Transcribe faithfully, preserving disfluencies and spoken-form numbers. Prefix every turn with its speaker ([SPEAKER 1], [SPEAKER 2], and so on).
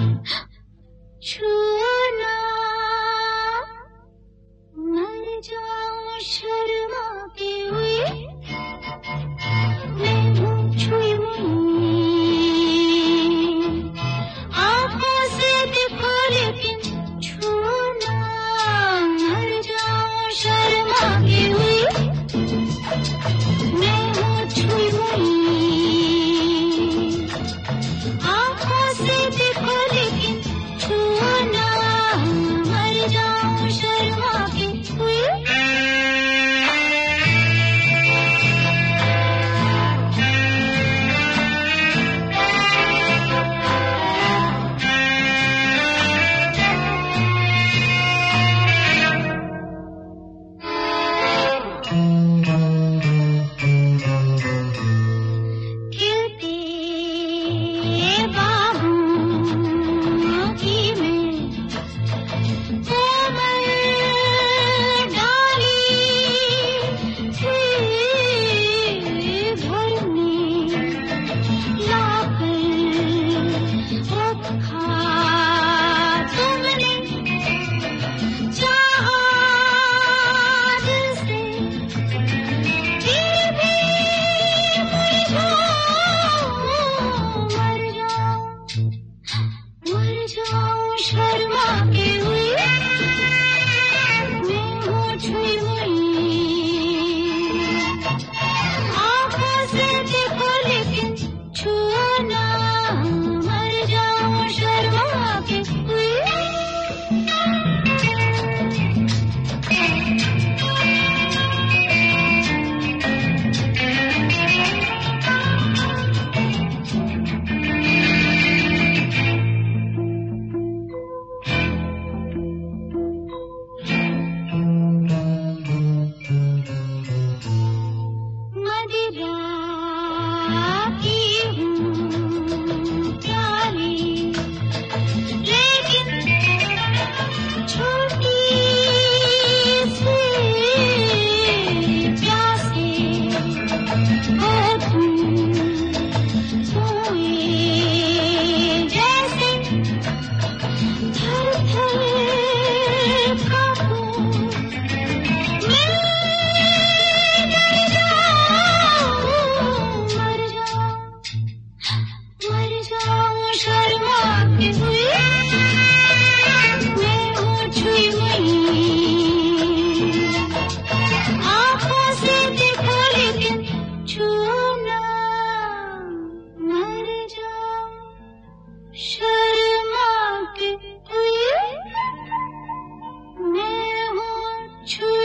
[SPEAKER 1] छूना मर जाऊं शर्मा के हुए मैं हूँ छुई आंखों से देखो लेकिन छूना मर जाऊं शर्मा के हुए मैं हूँ छुई आंखों से देखो लेकिन छूना मर जाऊं शर्मा के हुए शर्मा के हुए मैं हूँ छुई आंखों से देखो लेकिन छूना मर जाऊं शर्मा के हुए शर्मा के हुए मैं हूँ छुई आंखों से देखो लेकिन छूना मर जाऊं शर्मा के हुए मैं हूँ छुई